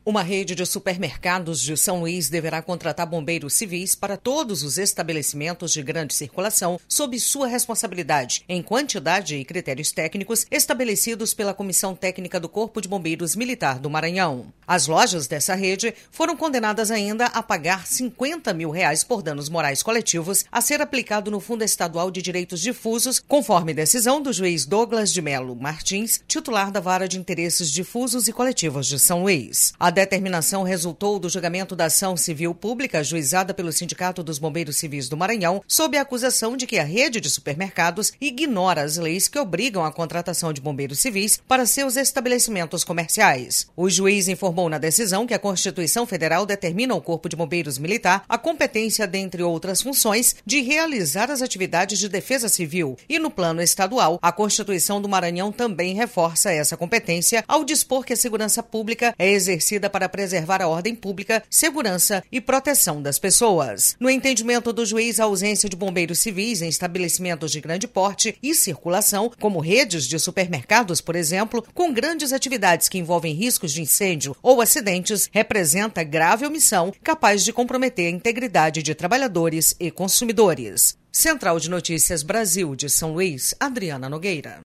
Uma rede de supermercados de São Luís deverá contratar bombeiros civis para todos os estabelecimentos de grande circulação sob sua responsabilidade, em quantidade e critérios técnicos estabelecidos pela Comissão Técnica do Corpo de Bombeiros Militar do Maranhão. As lojas dessa rede foram condenadas ainda a pagar R$50 mil por danos morais coletivos a ser aplicado no Fundo Estadual de Direitos Difusos, conforme decisão do juiz Douglas de Melo Martins, titular da Vara de Interesses Difusos e Coletivos de São Luís. A determinação resultou do julgamento da ação civil pública ajuizada pelo Sindicato dos Bombeiros Civis do Maranhão, sob a acusação de que a rede de supermercados ignora as leis que obrigam a contratação de bombeiros civis para seus estabelecimentos comerciais. O juiz informou na decisão que a Constituição Federal determina ao Corpo de Bombeiros Militar a competência, dentre outras funções, de realizar as atividades de defesa civil e, no plano estadual, a Constituição do Maranhão também reforça essa competência ao dispor que a segurança pública é exercida para preservar a ordem pública, segurança e proteção das pessoas. No entendimento do juiz, a ausência de bombeiros civis em estabelecimentos de grande porte e circulação, como redes de supermercados, por exemplo, com grandes atividades que envolvem riscos de incêndio ou acidentes, representa grave omissão capaz de comprometer a integridade de trabalhadores e consumidores. Central de Notícias Brasil de São Luís, Adriana Nogueira.